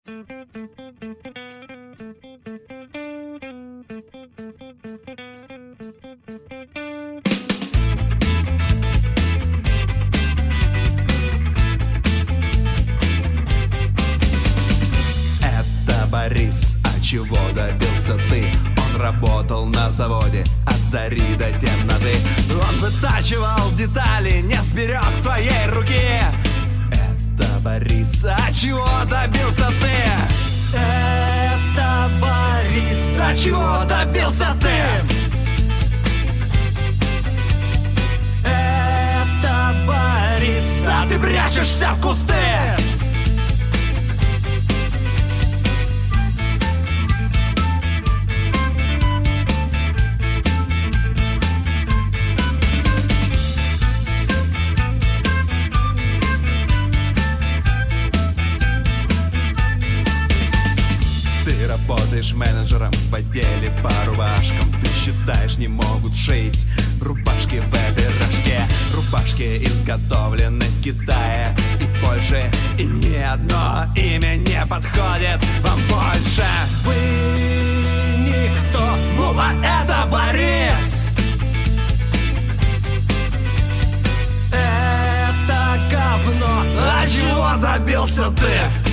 Борис, а чего добился ты? Он работал на заводе от зари до темноты. Он вытачивал детали, не сберег своей руки. Это Борис, а чего добился ты? Это Борис, а чего добился ты? Это Борис, а ты прячешься в кусты. Работаешь менеджером в отделе по рубашкам. Ты считаешь, не могут шить рубашки в этой рожке. Рубашки изготовлены в Китае и Польше, и ни одно имя не подходит вам больше. Вы никто, мула, это Борис. Это говно, а чего добился ты?